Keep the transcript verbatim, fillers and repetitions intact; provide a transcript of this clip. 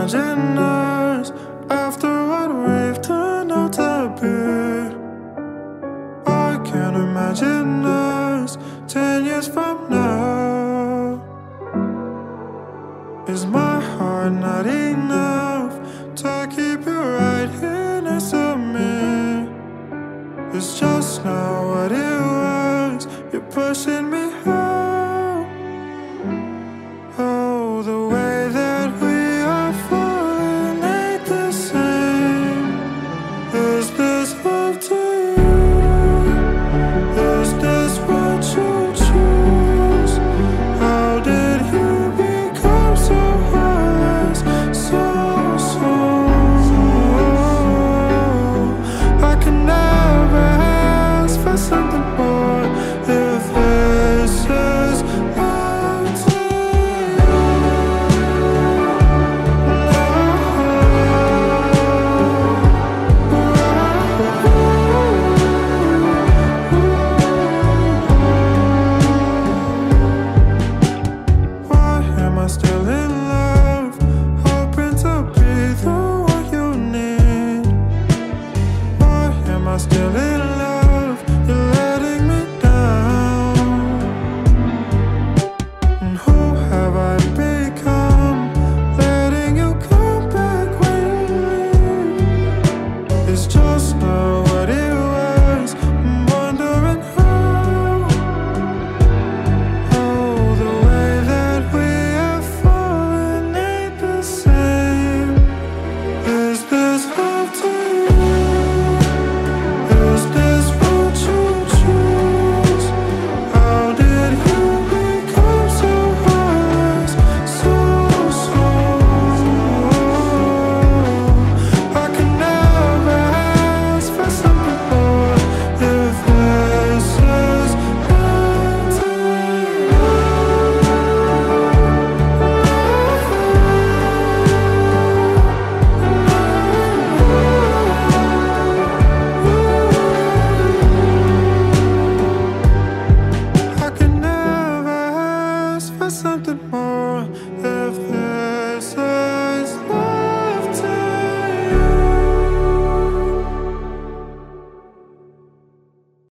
imagine us after what we've turned out to be. I can't imagine us ten years from now. Is my heart not enough to keep you right here next to me? It's just not what it was. You're pushing